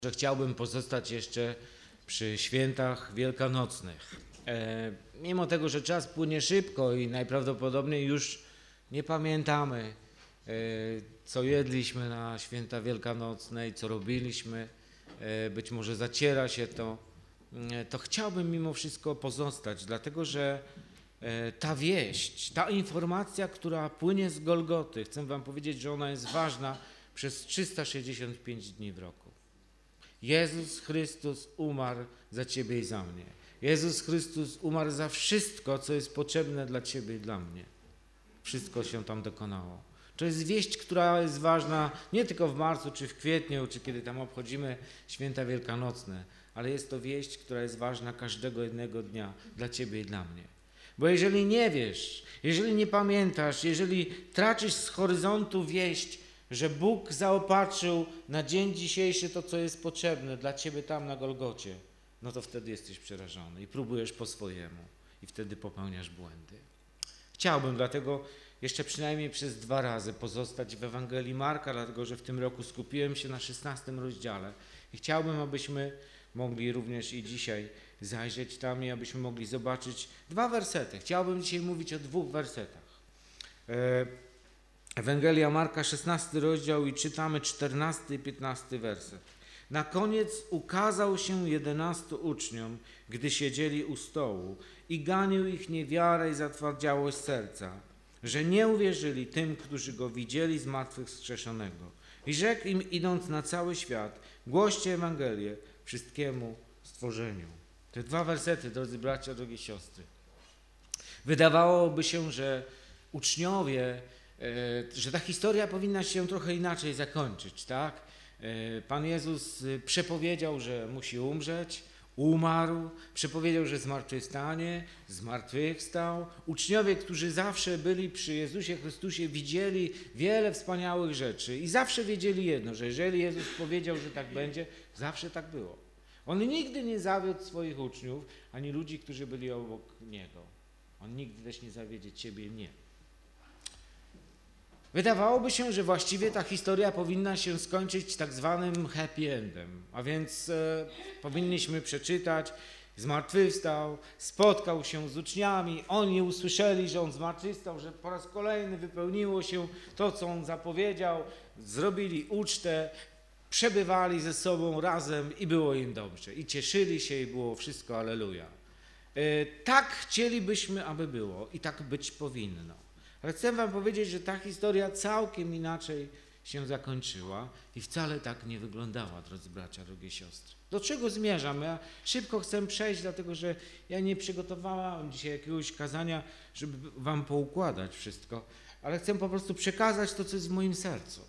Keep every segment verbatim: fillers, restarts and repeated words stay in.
że chciałbym pozostać jeszcze przy świętach wielkanocnych. E, mimo tego, że czas płynie szybko i najprawdopodobniej już nie pamiętamy, e, co jedliśmy na święta wielkanocne i co robiliśmy, e, być może zaciera się to, e, to chciałbym mimo wszystko pozostać, dlatego że e, ta wieść, ta informacja, która płynie z Golgoty, chcę wam powiedzieć, że ona jest ważna przez trzysta sześćdziesiąt pięć dni w roku. Jezus Chrystus umarł za ciebie i za mnie. Jezus Chrystus umarł za wszystko, co jest potrzebne dla ciebie i dla mnie. Wszystko się tam dokonało. To jest wieść, która jest ważna nie tylko w marcu, czy w kwietniu, czy kiedy tam obchodzimy święta wielkanocne, ale jest to wieść, która jest ważna każdego jednego dnia dla ciebie i dla mnie. Bo jeżeli nie wiesz, jeżeli nie pamiętasz, jeżeli tracisz z horyzontu wieść, że Bóg zaopatrzył na dzień dzisiejszy to, co jest potrzebne dla ciebie tam na Golgocie, no to wtedy jesteś przerażony i próbujesz po swojemu i wtedy popełniasz błędy. Chciałbym dlatego jeszcze przynajmniej przez dwa razy pozostać w Ewangelii Marka, dlatego że w tym roku skupiłem się na szesnastym rozdziale i chciałbym, abyśmy mogli również i dzisiaj zajrzeć tam i abyśmy mogli zobaczyć dwa wersety. Chciałbym dzisiaj mówić o dwóch wersetach. E Ewangelia Marka, szesnasty rozdział i czytamy czternasty i piętnasty werset. Na koniec ukazał się jedenastu uczniom, gdy siedzieli u stołu i ganił ich niewiarę i zatwardziałość serca, że nie uwierzyli tym, którzy go widzieli zmartwychwskrzeszonego. I rzekł im, idąc na cały świat, głoście Ewangelię wszystkiemu stworzeniu. Te dwa wersety, drodzy bracia, drogie siostry. Wydawałoby się, że uczniowie, że ta historia powinna się trochę inaczej zakończyć, tak? Pan Jezus przepowiedział, że musi umrzeć, umarł, przepowiedział, że zmartwychwstanie, zmartwychwstał. Uczniowie, którzy zawsze byli przy Jezusie Chrystusie, widzieli wiele wspaniałych rzeczy i zawsze wiedzieli jedno, że jeżeli Jezus powiedział, że tak będzie, zawsze tak było. On nigdy nie zawiódł swoich uczniów, ani ludzi, którzy byli obok Niego. On nigdy też nie zawiedzie ciebie i mnie. Wydawałoby się, że właściwie ta historia powinna się skończyć tak zwanym happy endem, a więc e, powinniśmy przeczytać, zmartwychwstał, spotkał się z uczniami, oni usłyszeli, że on zmartwychwstał, że po raz kolejny wypełniło się to, co on zapowiedział, zrobili ucztę, przebywali ze sobą razem i było im dobrze i cieszyli się i było wszystko alleluja. E, tak chcielibyśmy, aby było i tak być powinno. Ale chcę wam powiedzieć, że ta historia całkiem inaczej się zakończyła i wcale tak nie wyglądała, drodzy bracia, drogie siostry. Do czego zmierzam? Ja szybko chcę przejść, dlatego że ja nie przygotowałem dzisiaj jakiegoś kazania, żeby wam poukładać wszystko, ale chcę po prostu przekazać to, co jest w moim sercu.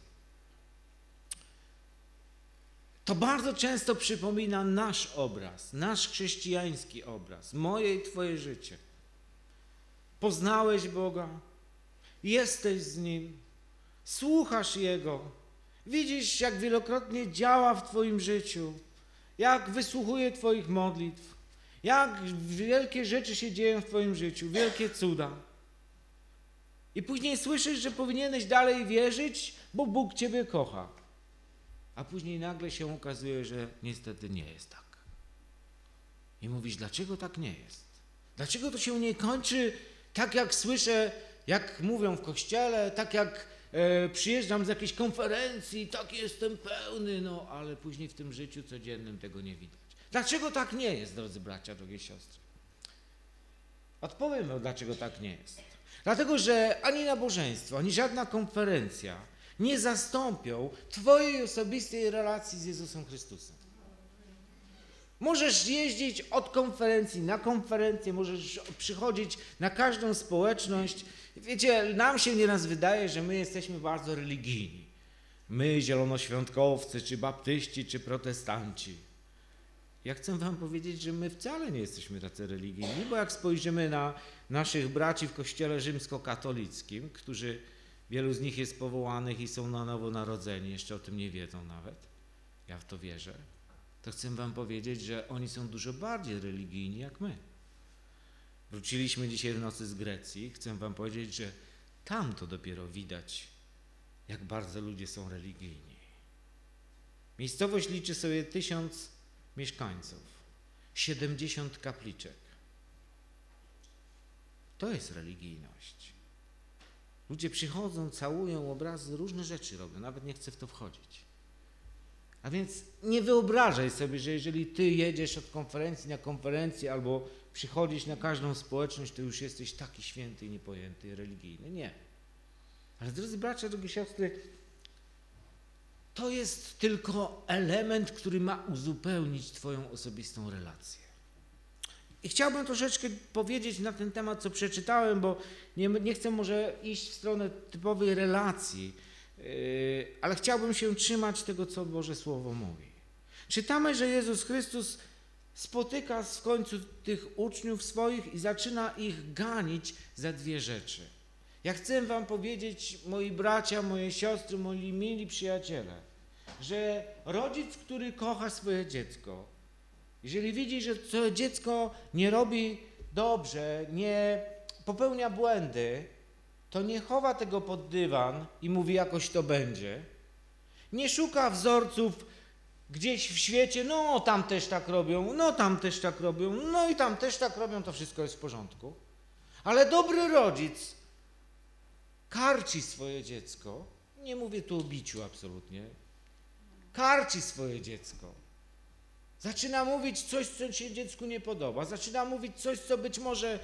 To bardzo często przypomina nasz obraz, nasz chrześcijański obraz, moje i twoje życie. Poznałeś Boga, jesteś z Nim, słuchasz Jego, widzisz, jak wielokrotnie działa w twoim życiu, jak wysłuchuje twoich modlitw, jak wielkie rzeczy się dzieją w twoim życiu, wielkie cuda. I później słyszysz, że powinieneś dalej wierzyć, bo Bóg ciebie kocha. A później nagle się okazuje, że niestety nie jest tak. I mówisz, dlaczego tak nie jest? Dlaczego to się nie kończy tak, jak słyszę, jak mówią w kościele, tak jak e, przyjeżdżam z jakiejś konferencji, tak jestem pełny, no ale później w tym życiu codziennym tego nie widać. Dlaczego tak nie jest, drodzy bracia, drogie siostry? Odpowiem, dlaczego tak nie jest. Dlatego, że ani nabożeństwo, ani żadna konferencja nie zastąpią twojej osobistej relacji z Jezusem Chrystusem. Możesz jeździć od konferencji na konferencję, możesz przychodzić na każdą społeczność. Wiecie, nam się nieraz wydaje, że my jesteśmy bardzo religijni. My, zielonoświątkowcy, czy baptyści, czy protestanci. Ja chcę wam powiedzieć, że my wcale nie jesteśmy tacy religijni, bo jak spojrzymy na naszych braci w kościele rzymskokatolickim, którzy, wielu z nich jest powołanych i są na nowo narodzeni, jeszcze o tym nie wiedzą nawet, ja w to wierzę, to chcę wam powiedzieć, że oni są dużo bardziej religijni jak my. Wróciliśmy dzisiaj w nocy z Grecji. Chcę wam powiedzieć, że tam to dopiero widać, jak bardzo ludzie są religijni. Miejscowość liczy sobie tysiąc mieszkańców, siedemdziesiąt kapliczek. To jest religijność. Ludzie przychodzą, całują obrazy, różne rzeczy robią, nawet nie chcę w to wchodzić. A więc nie wyobrażaj sobie, że jeżeli ty jedziesz od konferencji na konferencję albo przychodzisz na każdą społeczność, to już jesteś taki święty i niepojęty, religijny. Nie. Ale drodzy bracia, drogie siostry, to jest tylko element, który ma uzupełnić twoją osobistą relację. I chciałbym troszeczkę powiedzieć na ten temat, co przeczytałem, bo nie, nie chcę może iść w stronę typowej relacji, yy, ale chciałbym się trzymać tego, co Boże Słowo mówi. Czytamy, że Jezus Chrystus spotyka w końcu tych uczniów swoich i zaczyna ich ganić za dwie rzeczy. Ja chcę wam powiedzieć, moi bracia, moje siostry, moi mili przyjaciele, że rodzic, który kocha swoje dziecko, jeżeli widzi, że to dziecko nie robi dobrze, nie popełnia błędy, to nie chowa tego pod dywan i mówi, jakoś to będzie. Nie szuka wzorców gdzieś w świecie, no tam też tak robią, no tam też tak robią, no i tam też tak robią, to wszystko jest w porządku. Ale dobry rodzic karci swoje dziecko, nie mówię tu o biciu absolutnie, karci swoje dziecko. Zaczyna mówić coś, co się dziecku nie podoba, zaczyna mówić coś, co być może,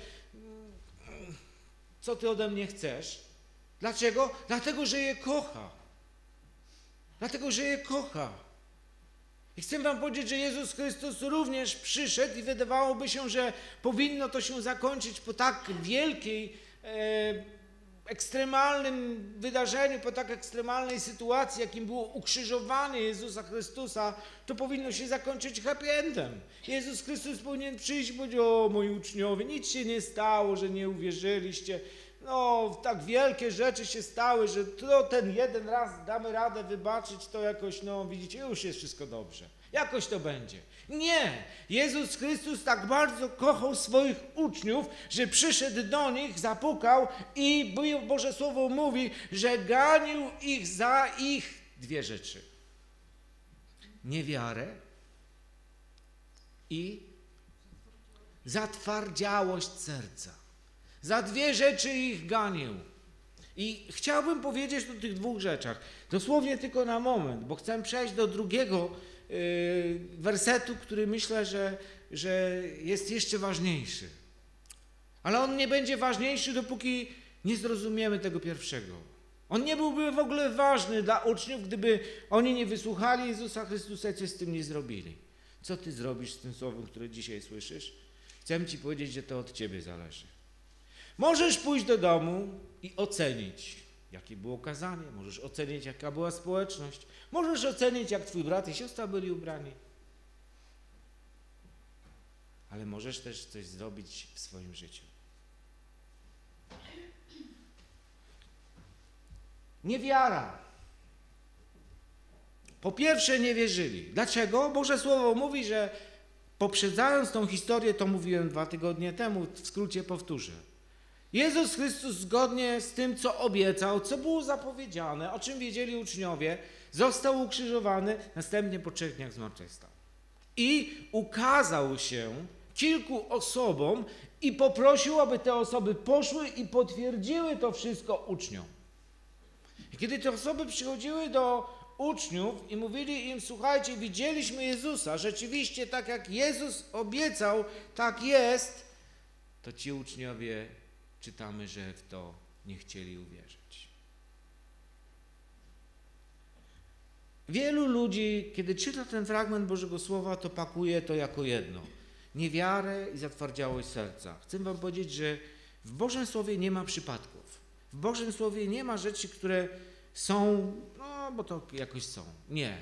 co ty ode mnie chcesz. Dlaczego? Dlatego, że je kocha. Dlatego, że je kocha. I chcę wam powiedzieć, że Jezus Chrystus również przyszedł i wydawałoby się, że powinno to się zakończyć po tak wielkiej, e, ekstremalnym wydarzeniu, po tak ekstremalnej sytuacji, jakim było ukrzyżowanie Jezusa Chrystusa, to powinno się zakończyć happy endem. Jezus Chrystus powinien przyjść i powiedzieć, o moi uczniowie, nic się nie stało, że nie uwierzyliście. No, tak wielkie rzeczy się stały, że to ten jeden raz damy radę wybaczyć, to jakoś, no widzicie, już jest wszystko dobrze. Jakoś to będzie. Nie! Jezus Chrystus tak bardzo kochał swoich uczniów, że przyszedł do nich, zapukał i Boże Słowo mówi, że ganił ich za ich dwie rzeczy. Niewiarę i zatwardziałość serca. Za dwie rzeczy ich ganił. I chciałbym powiedzieć o tych dwóch rzeczach. Dosłownie tylko na moment, bo chcę przejść do drugiego yy, wersetu, który myślę, że, że jest jeszcze ważniejszy. Ale on nie będzie ważniejszy, dopóki nie zrozumiemy tego pierwszego. On nie byłby w ogóle ważny dla uczniów, gdyby oni nie wysłuchali Jezusa Chrystusa i coś z tym nie zrobili. Co ty zrobisz z tym słowem, które dzisiaj słyszysz? Chcę ci powiedzieć, że to od ciebie zależy. Możesz pójść do domu i ocenić, jakie było kazanie, możesz ocenić, jaka była społeczność, możesz ocenić, jak twój brat i siostra byli ubrani. Ale możesz też coś zrobić w swoim życiu. Niewiara. Po pierwsze nie wierzyli. Dlaczego? Boże Słowo mówi, że poprzedzając tą historię, to mówiłem dwa tygodnie temu, w skrócie powtórzę. Jezus Chrystus zgodnie z tym, co obiecał, co było zapowiedziane, o czym wiedzieli uczniowie, został ukrzyżowany, następnie po trzech dniach zmartwychwstał. I ukazał się kilku osobom i poprosił, aby te osoby poszły i potwierdziły to wszystko uczniom. I kiedy te osoby przychodziły do uczniów i mówili im, słuchajcie, widzieliśmy Jezusa, rzeczywiście tak jak Jezus obiecał, tak jest, to ci uczniowie, czytamy, że w to nie chcieli uwierzyć. Wielu ludzi, kiedy czyta ten fragment Bożego Słowa, to pakuje to jako jedno. Niewiarę i zatwardziałość serca. Chcę wam powiedzieć, że w Bożym Słowie nie ma przypadków. W Bożym Słowie nie ma rzeczy, które są, no bo to jakoś są. Nie.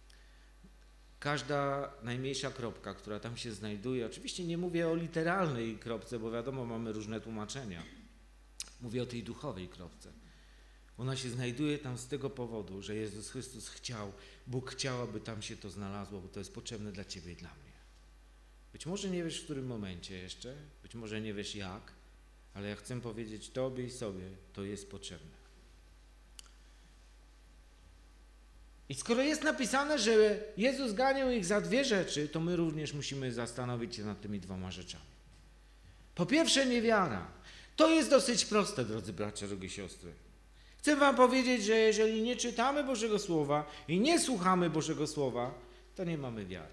Każda najmniejsza kropka, która tam się znajduje, oczywiście nie mówię o literalnej kropce, bo wiadomo, mamy różne tłumaczenia. Mówię o tej duchowej kropce. Ona się znajduje tam z tego powodu, że Jezus Chrystus chciał, Bóg chciał, aby tam się to znalazło, bo to jest potrzebne dla ciebie i dla mnie. Być może nie wiesz, w którym momencie jeszcze, być może nie wiesz jak, ale ja chcę powiedzieć tobie i sobie, to jest potrzebne. I skoro jest napisane, że Jezus ganiał ich za dwie rzeczy, to my również musimy zastanowić się nad tymi dwoma rzeczami. Po pierwsze, niewiara. To jest dosyć proste, drodzy bracia, drogie siostry. Chcę wam powiedzieć, że jeżeli nie czytamy Bożego Słowa i nie słuchamy Bożego Słowa, to nie mamy wiary.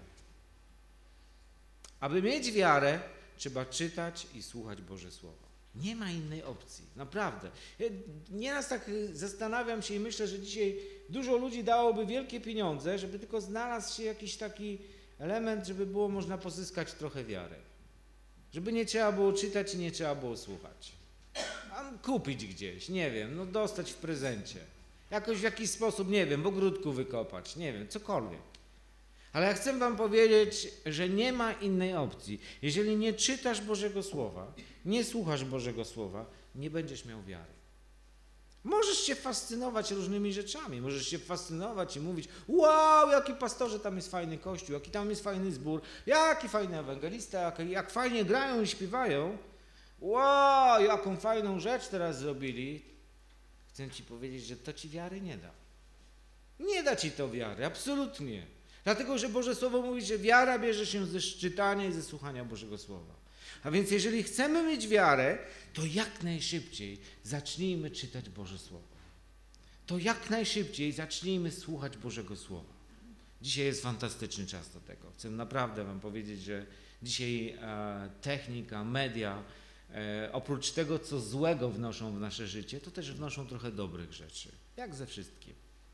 Aby mieć wiarę, trzeba czytać i słuchać Boże Słowo. Nie ma innej opcji, naprawdę. Ja nieraz tak zastanawiam się i myślę, że dzisiaj dużo ludzi dałoby wielkie pieniądze, żeby tylko znalazł się jakiś taki element, żeby było można pozyskać trochę wiary. Żeby nie trzeba było czytać i nie trzeba było słuchać. A kupić gdzieś, nie wiem, no dostać w prezencie. Jakoś w jakiś sposób, nie wiem, w ogródku wykopać, nie wiem, cokolwiek. Ale ja chcę wam powiedzieć, że nie ma innej opcji. Jeżeli nie czytasz Bożego Słowa, nie słuchasz Bożego Słowa, nie będziesz miał wiary. Możesz się fascynować różnymi rzeczami, możesz się fascynować i mówić: wow, jaki pastorze, tam jest fajny kościół, jaki tam jest fajny zbór, jaki fajny ewangelista, jak, jak fajnie grają i śpiewają. Wow, jaką fajną rzecz teraz zrobili. Chcę ci powiedzieć, że to ci wiary nie da. Nie da ci to wiary, absolutnie. Dlatego, że Boże Słowo mówi, że wiara bierze się ze czytania i ze słuchania Bożego Słowa. A więc jeżeli chcemy mieć wiarę, to jak najszybciej zacznijmy czytać Boże Słowo. To jak najszybciej zacznijmy słuchać Bożego Słowa. Dzisiaj jest fantastyczny czas do tego. Chcę naprawdę wam powiedzieć, że dzisiaj e, technika, media, e, oprócz tego, co złego wnoszą w nasze życie, to też wnoszą trochę dobrych rzeczy. Jak ze wszystkim.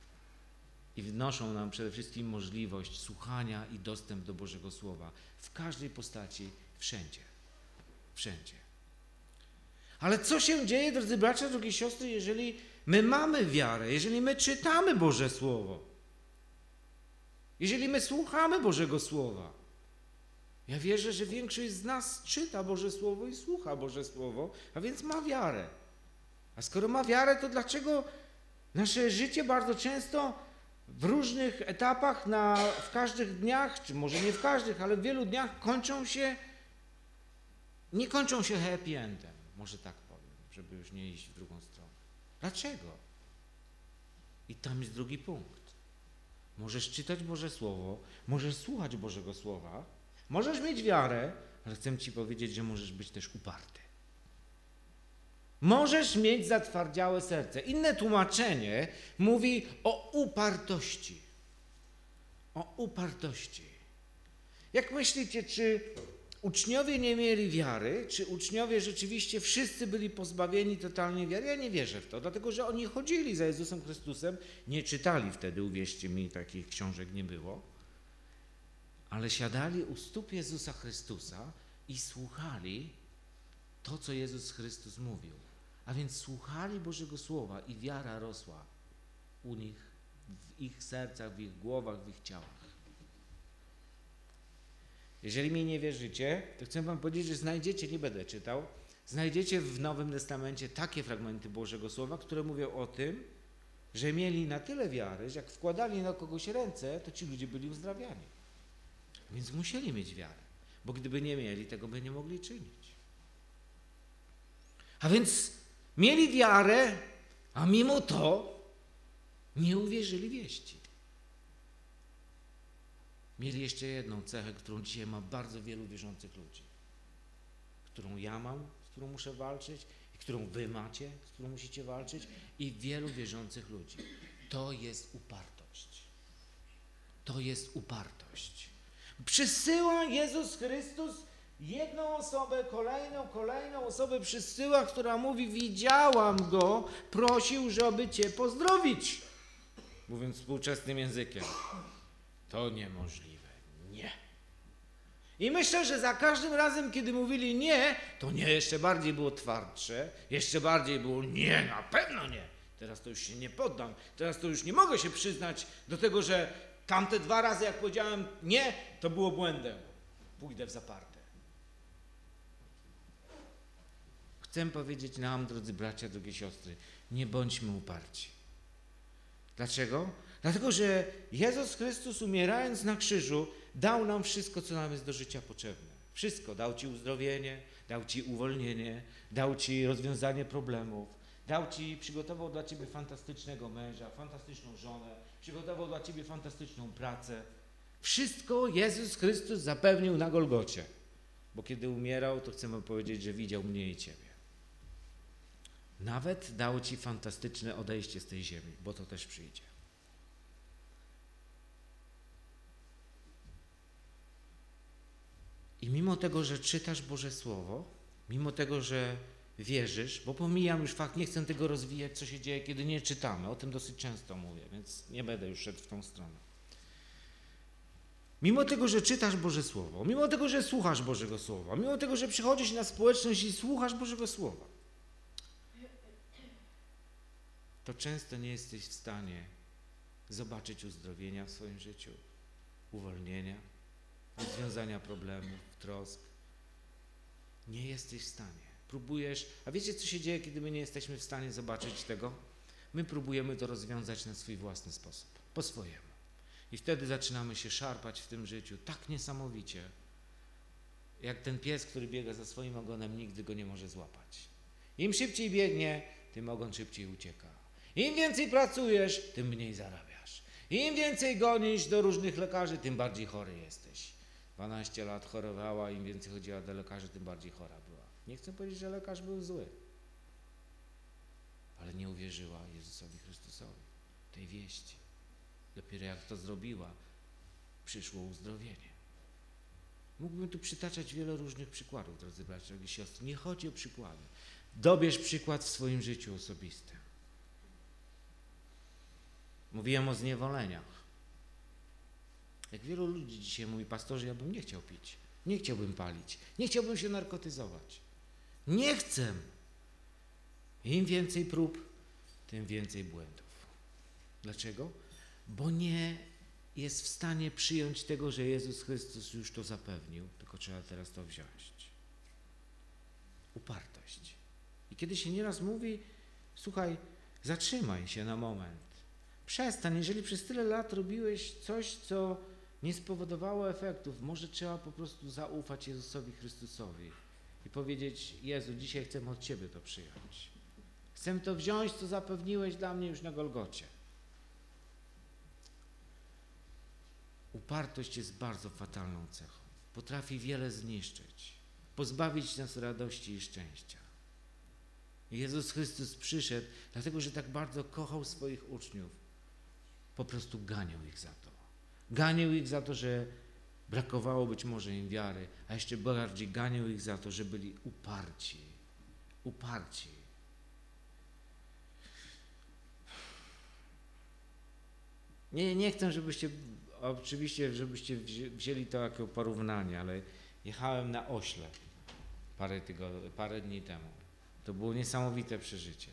I wnoszą nam przede wszystkim możliwość słuchania i dostęp do Bożego Słowa w każdej postaci, wszędzie. Wszędzie. Ale co się dzieje, drodzy bracia, drogie siostry, jeżeli my mamy wiarę, jeżeli my czytamy Boże Słowo, jeżeli my słuchamy Bożego Słowa? Ja wierzę, że większość z nas czyta Boże Słowo i słucha Boże Słowo, a więc ma wiarę. A skoro ma wiarę, to dlaczego nasze życie bardzo często w różnych etapach, na, w każdych dniach, czy może nie w każdych, ale w wielu dniach kończą się, nie kończą się happy endem, może tak powiem, żeby już nie iść w drugą stronę. Dlaczego? I tam jest drugi punkt. Możesz czytać Boże Słowo, możesz słuchać Bożego Słowa, możesz mieć wiarę, ale chcę ci powiedzieć, że możesz być też uparty. Możesz mieć zatwardziałe serce. Inne tłumaczenie mówi o upartości. O upartości. Jak myślicie, czy uczniowie nie mieli wiary? Czy uczniowie rzeczywiście wszyscy byli pozbawieni totalnej wiary? Ja nie wierzę w to, dlatego że oni chodzili za Jezusem Chrystusem, nie czytali wtedy, uwierzcie mi, takich książek nie było, ale siadali u stóp Jezusa Chrystusa i słuchali to, co Jezus Chrystus mówił. A więc słuchali Bożego Słowa i wiara rosła u nich, w ich sercach, w ich głowach, w ich ciałach. Jeżeli mi nie wierzycie, to chcę wam powiedzieć, że znajdziecie, nie będę czytał, znajdziecie w Nowym Testamencie takie fragmenty Bożego Słowa, które mówią o tym, że mieli na tyle wiary, że jak wkładali na kogoś ręce, to ci ludzie byli uzdrawiani. Więc musieli mieć wiarę, bo gdyby nie mieli, tego by nie mogli czynić. A więc mieli wiarę, a mimo to nie uwierzyli wieści. Mieli jeszcze jedną cechę, którą dzisiaj ma bardzo wielu wierzących ludzi. Którą ja mam, z którą muszę walczyć, i którą wy macie, z którą musicie walczyć, i wielu wierzących ludzi. To jest upartość. To jest upartość. Przysyła Jezus Chrystus jedną osobę, kolejną, kolejną osobę przysyła, która mówi: widziałam go, prosił, żeby cię pozdrowić. Mówiąc współczesnym językiem. To niemożliwe. Nie. I myślę, że za każdym razem, kiedy mówili nie, to nie jeszcze bardziej było twardsze, jeszcze bardziej było nie, na pewno nie. Teraz to już się nie poddam, teraz to już nie mogę się przyznać do tego, że tamte dwa razy, jak powiedziałem nie, to było błędem. Pójdę w zaparte. Chcę powiedzieć nam, drodzy bracia, drogie siostry, nie bądźmy uparci. Dlaczego? Dlatego, że Jezus Chrystus, umierając na krzyżu, dał nam wszystko, co nam jest do życia potrzebne. Wszystko. Dał ci uzdrowienie, dał ci uwolnienie, dał ci rozwiązanie problemów, Dał ci, przygotował dla ciebie fantastycznego męża, fantastyczną żonę, przygotował dla ciebie fantastyczną pracę. Wszystko Jezus Chrystus zapewnił na Golgocie. Bo kiedy umierał, to chcemy powiedzieć, że widział mnie i ciebie. Nawet dał ci fantastyczne odejście z tej ziemi, bo to też przyjdzie. I mimo tego, że czytasz Boże Słowo, mimo tego, że wierzysz, bo pomijam już fakt, nie chcę tego rozwijać, co się dzieje, kiedy nie czytamy. O tym dosyć często mówię, więc nie będę już szedł w tą stronę. Mimo tego, że czytasz Boże Słowo, mimo tego, że słuchasz Bożego Słowa, mimo tego, że przychodzisz na społeczność i słuchasz Bożego Słowa, to często nie jesteś w stanie zobaczyć uzdrowienia w swoim życiu, uwolnienia, rozwiązania problemów, trosk. Nie jesteś w stanie. Próbujesz, a wiecie, co się dzieje, kiedy my nie jesteśmy w stanie zobaczyć tego? My próbujemy to rozwiązać na swój własny sposób, po swojemu. I wtedy zaczynamy się szarpać w tym życiu tak niesamowicie, jak ten pies, który biega za swoim ogonem, nigdy go nie może złapać. Im szybciej biegnie, tym ogon szybciej ucieka. Im więcej pracujesz, tym mniej zarabiasz. Im więcej gonisz do różnych lekarzy, tym bardziej chory jesteś. dwanaście lat chorowała, im więcej chodziła do lekarzy, tym bardziej chora była. Nie chcę powiedzieć, że lekarz był zły, ale nie uwierzyła Jezusowi Chrystusowi, tej wieści. Dopiero jak to zrobiła, przyszło uzdrowienie. Mógłbym tu przytaczać wiele różnych przykładów, drodzy bracia i siostry. Nie chodzi o przykłady. Dobierz przykład w swoim życiu osobistym. Mówiłem o zniewoleniach. Jak wielu ludzi dzisiaj mówi, pastorze, ja bym nie chciał pić, nie chciałbym palić, nie chciałbym się narkotyzować. Nie chcę. Im więcej prób, tym więcej błędów. Dlaczego? Bo nie jest w stanie przyjąć tego, że Jezus Chrystus już to zapewnił, tylko trzeba teraz to wziąć. Upartość. I kiedy się nieraz mówi, słuchaj, zatrzymaj się na moment. Przestań, jeżeli przez tyle lat robiłeś coś, co nie spowodowało efektów, może trzeba po prostu zaufać Jezusowi Chrystusowi i powiedzieć, Jezu, dzisiaj chcę od Ciebie to przyjąć. Chcę to wziąć, co zapewniłeś dla mnie już na Golgocie. Upartość jest bardzo fatalną cechą. Potrafi wiele zniszczyć, pozbawić nas radości i szczęścia. Jezus Chrystus przyszedł, dlatego że tak bardzo kochał swoich uczniów. Po prostu ganiał ich za to. Ganiał ich za to, że brakowało być może im wiary, a jeszcze bardziej ganiał ich za to, że byli uparci. Uparci. Nie, nie chcę, żebyście, oczywiście, żebyście wzięli to jako porównanie, ale jechałem na ośle parę, tygodni, parę dni temu. To było niesamowite przeżycie.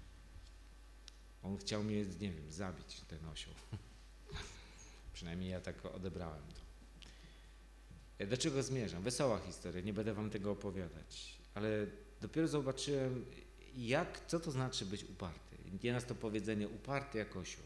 On chciał mnie, nie wiem, zabić, ten osioł. Przynajmniej ja tak odebrałem to. Do czego zmierzam? Wesoła historia, nie będę wam tego opowiadać, ale dopiero zobaczyłem, jak, co to znaczy być uparty. Nieraz to powiedzenie uparty jak osioł.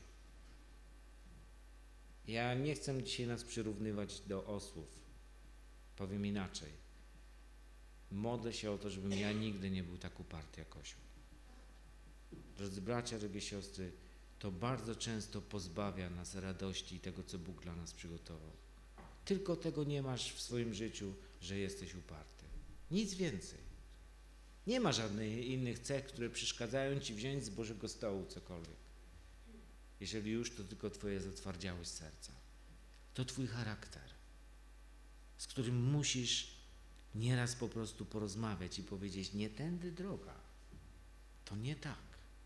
Ja nie chcę dzisiaj nas przyrównywać do osłów. Powiem inaczej. Modlę się o to, żebym ja nigdy nie był tak uparty jak osioł. Drodzy bracia, drogie siostry, to bardzo często pozbawia nas radości i tego, co Bóg dla nas przygotował. Tylko tego nie masz w swoim życiu, że jesteś uparty. Nic więcej. Nie ma żadnych innych cech, które przeszkadzają ci wziąć z Bożego stołu cokolwiek. Jeżeli już, to tylko twoja zatwardziałość serca. To twój charakter, z którym musisz nieraz po prostu porozmawiać i powiedzieć, nie tędy droga. To nie tak.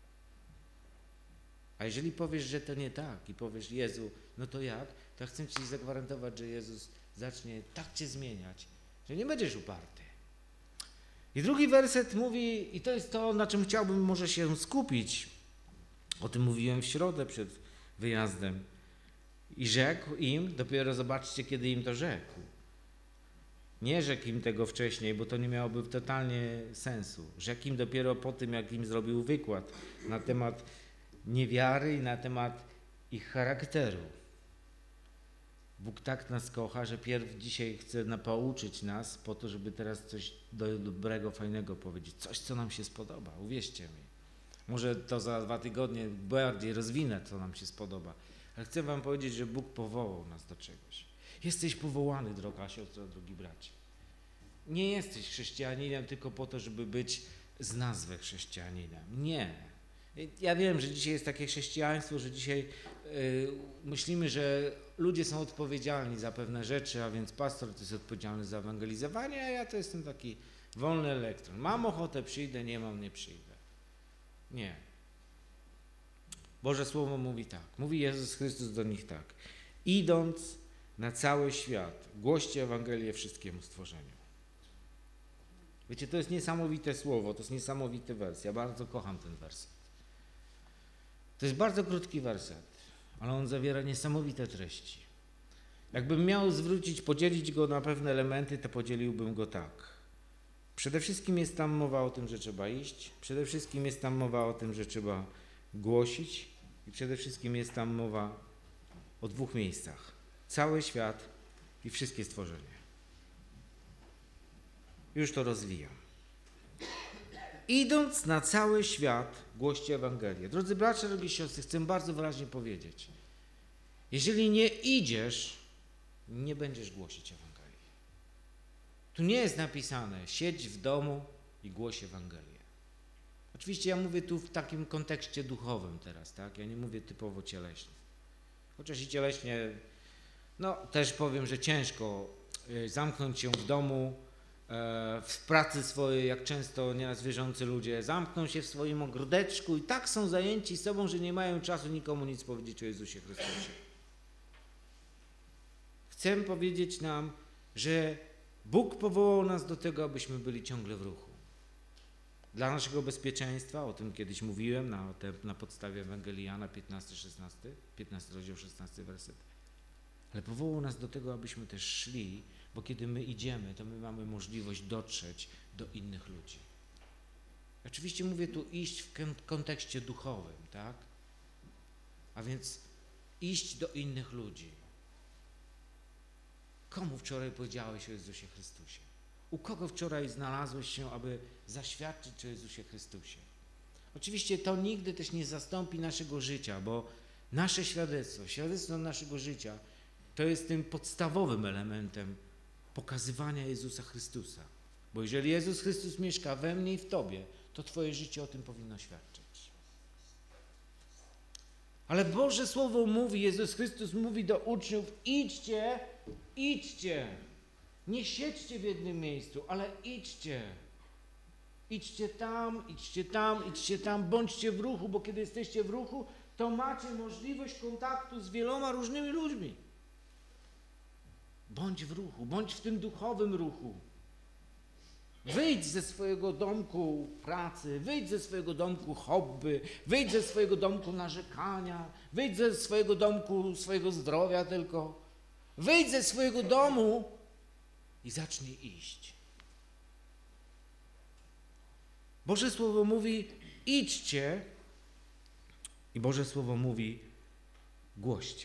A jeżeli powiesz, że to nie tak i powiesz, Jezu, no to jak? To chcę ci zagwarantować, że Jezus zacznie tak cię zmieniać, że nie będziesz uparty. I drugi werset mówi, i to jest to, na czym chciałbym może się skupić. O tym mówiłem w środę przed wyjazdem. I rzekł im, dopiero zobaczcie, kiedy im to rzekł. Nie rzekł im tego wcześniej, bo to nie miałoby totalnie sensu. Rzekł im dopiero po tym, jak im zrobił wykład na temat niewiary i na temat ich charakteru. Bóg tak nas kocha, że pierw dzisiaj chce pouczyć nas po to, żeby teraz coś dobrego, fajnego powiedzieć. Coś, co nam się spodoba, uwierzcie mi. Może to za dwa tygodnie bardziej rozwinę, co nam się spodoba. Ale chcę wam powiedzieć, że Bóg powołał nas do czegoś. Jesteś powołany, droga siostro, drogi bracie. Nie jesteś chrześcijaninem tylko po to, żeby być z nazwy chrześcijaninem. Nie. Ja wiem, że dzisiaj jest takie chrześcijaństwo, że dzisiaj yy, myślimy, że ludzie są odpowiedzialni za pewne rzeczy, a więc pastor to jest odpowiedzialny za ewangelizowanie, a ja to jestem taki wolny elektron. Mam ochotę, przyjdę, nie mam, nie przyjdę. Nie. Boże Słowo mówi tak. Mówi Jezus Chrystus do nich tak. Idąc na cały świat, głoście Ewangelię wszystkiemu stworzeniu. Wiecie, to jest niesamowite słowo, to jest niesamowity wers. Ja bardzo kocham ten werset. To jest bardzo krótki werset, ale on zawiera niesamowite treści. Jakbym miał zwrócić, podzielić go na pewne elementy, to podzieliłbym go tak. Przede wszystkim jest tam mowa o tym, że trzeba iść. Przede wszystkim jest tam mowa o tym, że trzeba głosić. I przede wszystkim jest tam mowa o dwóch miejscach. Cały świat i wszystkie stworzenie. Już to rozwijam. Idąc na cały świat, głoście Ewangelię. Drodzy bracia, drogie siostry, chcę bardzo wyraźnie powiedzieć. Jeżeli nie idziesz, nie będziesz głosić Ewangelii. Tu nie jest napisane, siedź w domu i głoś Ewangelię. Oczywiście ja mówię tu w takim kontekście duchowym teraz, tak? Ja nie mówię typowo cieleśnie. Chociaż i cieleśnie, no też powiem, że ciężko zamknąć się w domu, w pracy swojej, jak często nieraz wierzący ludzie, zamkną się w swoim ogródeczku i tak są zajęci sobą, że nie mają czasu nikomu nic powiedzieć o Jezusie Chrystusie. Chcę powiedzieć nam, że Bóg powołał nas do tego, abyśmy byli ciągle w ruchu. Dla naszego bezpieczeństwa, o tym kiedyś mówiłem na, te, na podstawie Ewangelii Jana piętnasty, szesnasty, piętnasty rozdział, szesnasty werset. Ale powołał nas do tego, abyśmy też szli, bo kiedy my idziemy, to my mamy możliwość dotrzeć do innych ludzi. Oczywiście mówię tu iść w kontekście duchowym, tak? A więc iść do innych ludzi. Komu wczoraj powiedziałeś o Jezusie Chrystusie? U kogo wczoraj znalazłeś się, aby zaświadczyć o Jezusie Chrystusie? Oczywiście to nigdy też nie zastąpi naszego życia, bo nasze świadectwo, świadectwo naszego życia to jest tym podstawowym elementem pokazywania Jezusa Chrystusa. Bo jeżeli Jezus Chrystus mieszka we mnie i w tobie, to twoje życie o tym powinno świadczyć. Ale Boże Słowo mówi, Jezus Chrystus mówi do uczniów, idźcie, idźcie. Nie siedźcie w jednym miejscu, ale idźcie. Idźcie tam, idźcie tam, idźcie tam, bądźcie w ruchu, bo kiedy jesteście w ruchu, to macie możliwość kontaktu z wieloma różnymi ludźmi. Bądź w ruchu, bądź w tym duchowym ruchu. Wyjdź ze swojego domku pracy, wyjdź ze swojego domku hobby, wyjdź ze swojego domku narzekania, wyjdź ze swojego domku swojego zdrowia tylko. Wyjdź ze swojego domu i zacznij iść. Boże Słowo mówi, idźcie i Boże Słowo mówi, głoście.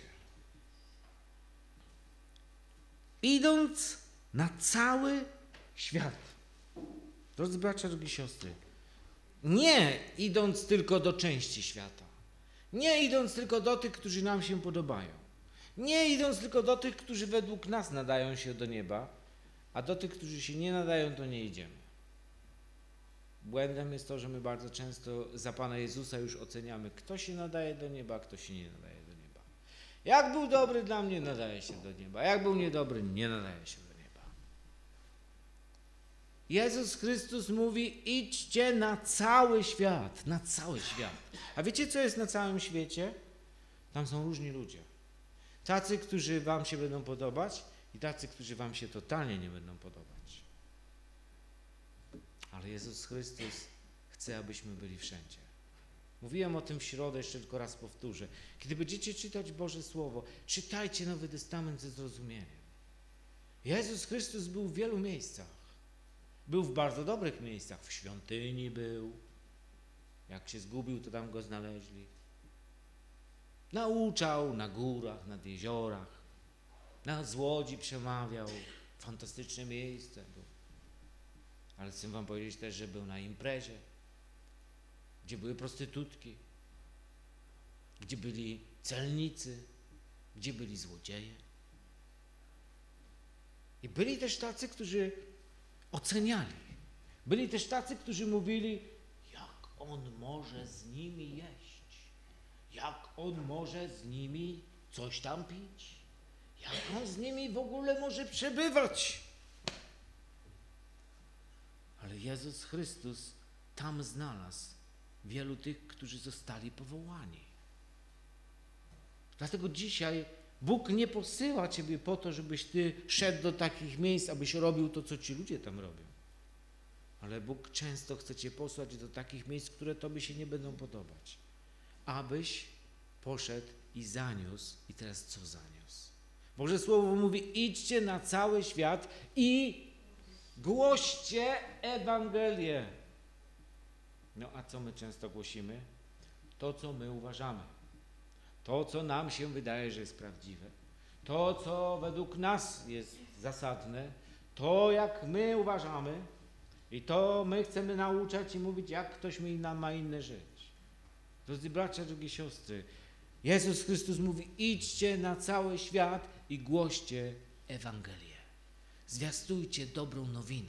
Idąc na cały świat. Drodzy bracia, drogie siostry, nie idąc tylko do części świata, nie idąc tylko do tych, którzy nam się podobają, nie idąc tylko do tych, którzy według nas nadają się do nieba, a do tych, którzy się nie nadają, to nie idziemy. Błędem jest to, że my bardzo często za Pana Jezusa już oceniamy, kto się nadaje do nieba, a kto się nie nadaje do nieba. Jak był dobry dla mnie, nadaje się do nieba, a jak był niedobry, nie nadaje się do nieba. Jezus Chrystus mówi, idźcie na cały świat, na cały świat. A wiecie, co jest na całym świecie? Tam są różni ludzie. Tacy, którzy wam się będą podobać i tacy, którzy wam się totalnie nie będą podobać. Ale Jezus Chrystus chce, abyśmy byli wszędzie. Mówiłem o tym w środę, jeszcze tylko raz powtórzę. Kiedy będziecie czytać Boże Słowo, czytajcie Nowy Testament ze zrozumieniem. Jezus Chrystus był w wielu miejscach. Był w bardzo dobrych miejscach. W świątyni był. Jak się zgubił, to tam go znaleźli. Nauczał na górach, nad jeziorach. Na z łodzi przemawiał. Fantastyczne miejsce było. Ale chcę wam powiedzieć też, że był na imprezie. gdzie były prostytutki, gdzie byli celnicy, gdzie byli złodzieje. I byli też tacy, którzy oceniali. Byli też tacy, którzy mówili, jak on może z nimi jeść, jak on może z nimi coś tam pić, jak on z nimi w ogóle może przebywać. Ale Jezus Chrystus tam znalazł wielu tych, którzy zostali powołani. Dlatego dzisiaj Bóg nie posyła ciebie po to, żebyś ty szedł do takich miejsc, abyś robił to, co ci ludzie tam robią. Ale Bóg często chce cię posłać do takich miejsc, które tobie się nie będą podobać. Abyś poszedł i zaniósł. I teraz co zaniósł? Boże Słowo mówi, idźcie na cały świat i głoście Ewangelię. No a co my często głosimy? To, co my uważamy. To, co nam się wydaje, że jest prawdziwe. To, co według nas jest zasadne. To, jak my uważamy. I to my chcemy nauczać i mówić, jak ktoś nam ma inne żyć. Drodzy bracia, drogie siostry, Jezus Chrystus mówi, idźcie na cały świat i głoście Ewangelię. Zwiastujcie dobrą nowinę.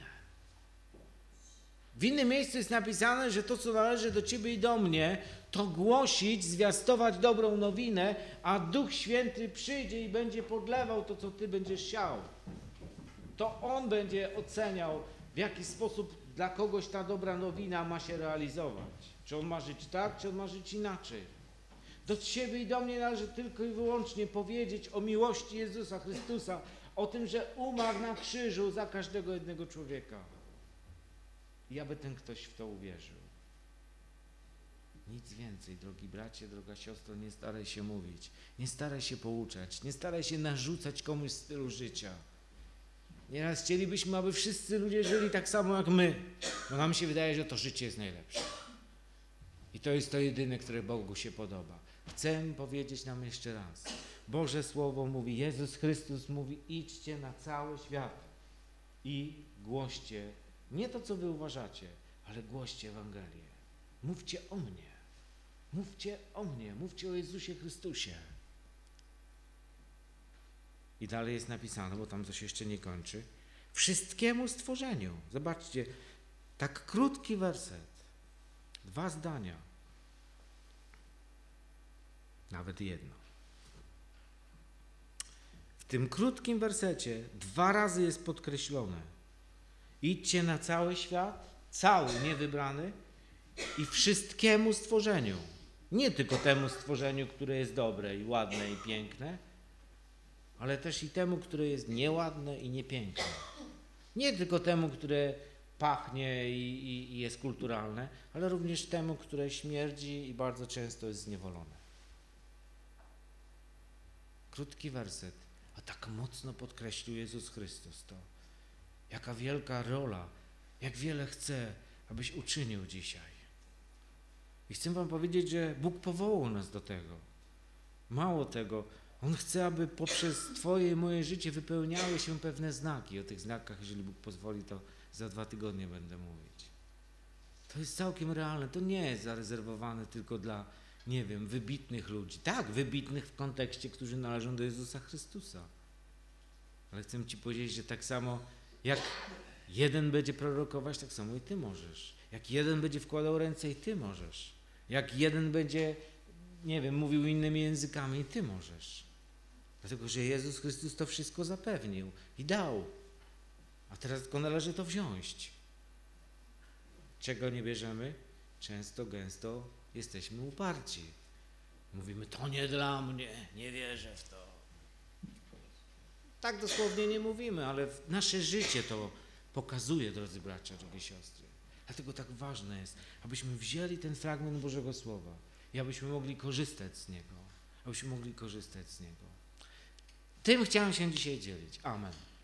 W innym miejscu jest napisane, że to, co należy do ciebie i do mnie, to głosić, zwiastować dobrą nowinę, a Duch Święty przyjdzie i będzie podlewał to, co ty będziesz siał. To On będzie oceniał, w jaki sposób dla kogoś ta dobra nowina ma się realizować. Czy on ma żyć tak, czy on ma żyć inaczej. Do ciebie i do mnie należy tylko i wyłącznie powiedzieć o miłości Jezusa Chrystusa, o tym, że umarł na krzyżu za każdego jednego człowieka. I aby ten ktoś w to uwierzył. Nic więcej, drogi bracie, droga siostro, nie staraj się mówić, nie staraj się pouczać, nie staraj się narzucać komuś stylu życia. Nieraz chcielibyśmy, aby wszyscy ludzie żyli tak samo jak my, bo nam się wydaje, że to życie jest najlepsze. I to jest to jedyne, które Bogu się podoba. Chcę powiedzieć nam jeszcze raz. Boże Słowo mówi, Jezus Chrystus mówi, idźcie na cały świat i głoście nie to, co wy uważacie, ale głoście Ewangelię. Mówcie o mnie. Mówcie o mnie. Mówcie o Jezusie Chrystusie. I dalej jest napisane, bo tam to się jeszcze nie kończy. Wszystkiemu stworzeniu. Zobaczcie, tak krótki werset. Dwa zdania. Nawet jedno. W tym krótkim wersecie dwa razy jest podkreślone. Idźcie na cały świat, cały, niewybrany i wszystkiemu stworzeniu. Nie tylko temu stworzeniu, które jest dobre i ładne i piękne, ale też i temu, które jest nieładne i niepiękne. Nie tylko temu, które pachnie i, i, i jest kulturalne, ale również temu, które śmierdzi i bardzo często jest zniewolone. Krótki werset, a tak mocno podkreślił Jezus Chrystus to. Jaka wielka rola, jak wiele chce, abyś uczynił dzisiaj. I chcę wam powiedzieć, że Bóg powołał nas do tego. Mało tego, On chce, aby poprzez twoje i moje życie wypełniały się pewne znaki. O tych znakach, jeżeli Bóg pozwoli, to za dwa tygodnie będę mówić. To jest całkiem realne. To nie jest zarezerwowane tylko dla, nie wiem, wybitnych ludzi. Tak, wybitnych w kontekście, którzy należą do Jezusa Chrystusa. Ale chcę ci powiedzieć, że tak samo jak jeden będzie prorokować, tak samo i ty możesz. Jak jeden będzie wkładał ręce, i ty możesz. Jak jeden będzie, nie wiem, mówił innymi językami, i ty możesz. Dlatego, że Jezus Chrystus to wszystko zapewnił i dał. A teraz tylko należy to wziąć. Czego nie bierzemy? Często, gęsto jesteśmy uparci. Mówimy, to nie dla mnie, nie wierzę w to. Tak dosłownie nie mówimy, ale nasze życie to pokazuje, drodzy bracia, drogie siostry. Dlatego tak ważne jest, abyśmy wzięli ten fragment Bożego Słowa i abyśmy mogli korzystać z niego. Abyśmy mogli korzystać z niego. Tym chciałem się dzisiaj dzielić. Amen.